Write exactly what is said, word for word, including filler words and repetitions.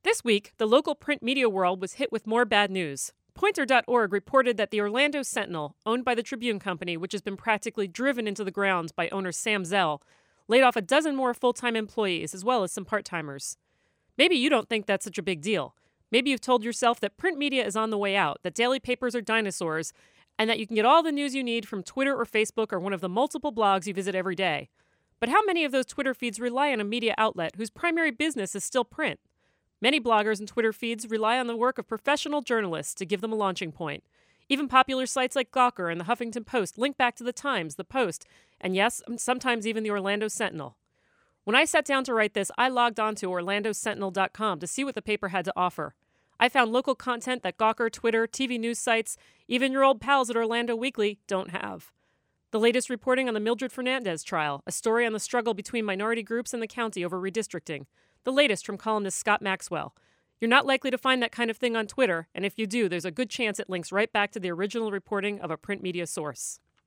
This week, the local print media world was hit with more bad news. Poynter dot org reported that the Orlando Sentinel, owned by the Tribune Company, which has been practically driven into the ground by owner Sam Zell, laid off a dozen more full-time employees as well as some part-timers. Maybe you don't think that's such a big deal. Maybe you've told yourself that print media is on the way out, that daily papers are dinosaurs, and that you can get all the news you need from Twitter or Facebook or one of the multiple blogs you visit every day. But how many of those Twitter feeds rely on a media outlet whose primary business is still print? Many bloggers and Twitter feeds rely on the work of professional journalists to give them a launching point. Even popular sites like Gawker and the Huffington Post link back to the Times, the Post, and yes, sometimes even the Orlando Sentinel. When I sat down to write this, I logged on to orlando sentinel dot com to see what the paper had to offer. I found local content that Gawker, Twitter, T V news sites, even your old pals at Orlando Weekly don't have. The latest reporting on the Mildred Fernandez trial, a story on the struggle between minority groups in the county over redistricting. The latest from columnist Scott Maxwell. You're not likely to find that kind of thing on Twitter, and if you do, there's a good chance it links right back to the original reporting of a print media source.